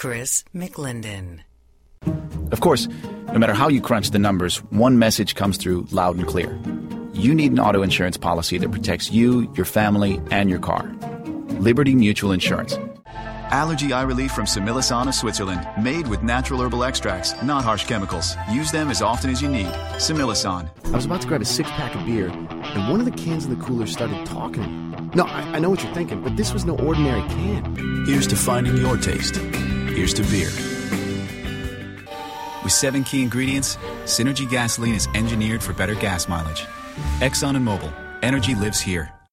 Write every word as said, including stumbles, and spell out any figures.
Chris McLendon. Of course, no matter how you crunch the numbers, one message comes through loud and clear. You need an auto insurance policy that protects you, your family, and your car. Liberty Mutual Insurance. Allergy eye relief from Similasan of Switzerland. Made with natural herbal extracts, not harsh chemicals. Use them as often as you need. Similasan. I was about to grab a six-pack of beer, and one of the cans in the cooler started talking to me. No, I, I know what you're thinking, but this was no ordinary can. Here's to finding your taste. Here's to beer. With seven key ingredients, Synergy gasoline is engineered for better gas mileage. Exxon and Mobil. Energy lives here.